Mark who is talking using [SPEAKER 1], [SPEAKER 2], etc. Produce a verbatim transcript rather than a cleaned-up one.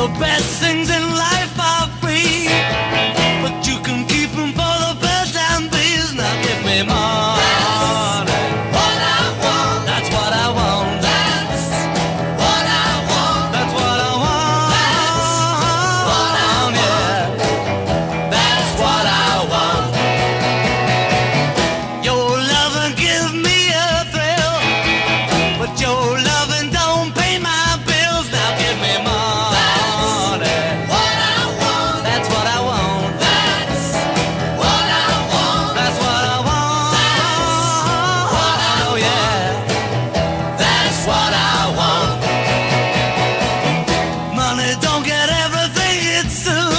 [SPEAKER 1] The best things in life are free, but you can keep them for the birds and bees. Now give me more. What I want. That's what I want. That's what I want. That's what I want. That's what I want. Yeah. That's what I want. Your loving gives me a thrill, but your loving don't pay my bills. Now give me more. That's what I want. That's what I want. That's what I want. That's what I want. That's what I know, yeah. That's what I want. Money don't get everything it's due.